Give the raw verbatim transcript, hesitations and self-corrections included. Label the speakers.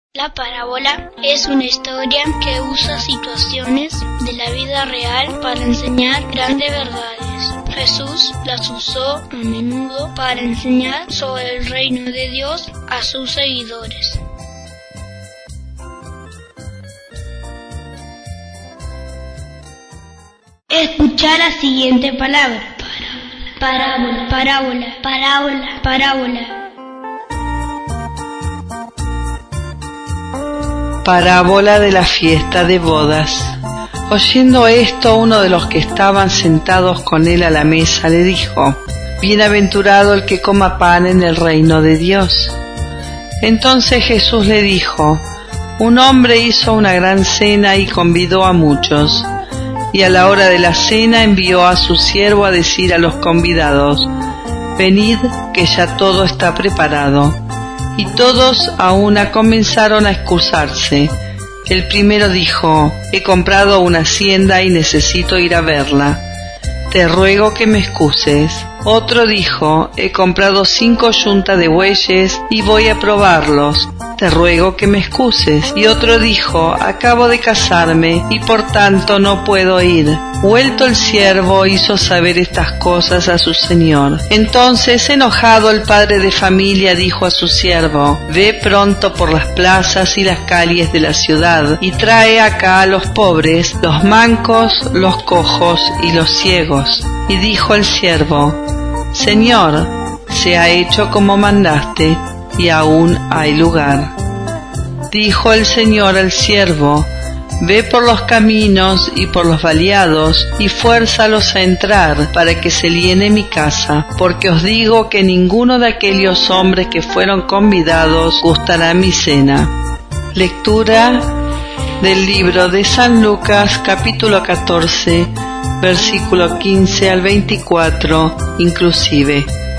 Speaker 1: La parábola es una historia que usa situaciones de la vida real para enseñar grandes verdades. Jesús las usó a menudo para enseñar sobre el reino de Dios a sus seguidores. Escucha la siguiente palabra. Parábola, parábola, parábola, parábola.
Speaker 2: Parábola de la fiesta de bodas. Oyendo esto, uno de los que estaban sentados con él a la mesa le dijo: Bienaventurado el que coma pan en el reino de Dios. Entonces Jesús le dijo: Un hombre hizo una gran cena y convidó a muchos. Y a la hora de la cena envió a su siervo a decir a los convidados: Venid, que ya todo está preparado. Y todos a una comenzaron a excusarse. El primero dijo: He comprado una hacienda y necesito ir a verla. Te ruego que me excuses. Otro dijo: He comprado cinco yuntas de bueyes y voy a probarlos. Te ruego que me excuses. Y otro dijo: Acabo de casarme y por tanto no puedo ir. Vuelto el siervo hizo saber estas cosas a su señor. Entonces, enojado, el padre de familia dijo a su siervo: Ve pronto por las plazas y las calles de la ciudad y trae acá a los pobres, los mancos, los cojos y los ciegos. Y dijo el siervo: Señor, se ha hecho como mandaste, y aún hay lugar. Dijo el Señor al siervo: Ve por los caminos y por los valiados, y fuérzalos a entrar, para que se llene mi casa, porque os digo que ninguno de aquellos hombres que fueron convidados gustará mi cena. Lectura del libro de San Lucas, capítulo catorce, versículo quince al veinticuatro, inclusive.